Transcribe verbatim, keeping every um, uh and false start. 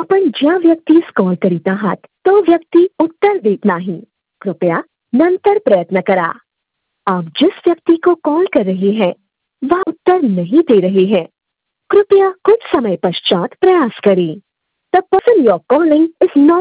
आपण ज्या व्यक्तीस कॉल करीत आहात तो व्यक्ती उत्तर देत नहीं। कृपया नंतर प्रयत्न करा। आप जिस व्यक्ति को कॉल कर रहे हैं वह उत्तर नहीं दे रहे हैं। कृपया कुछ समय पश्चात प्रयास करें। The person you are calling is not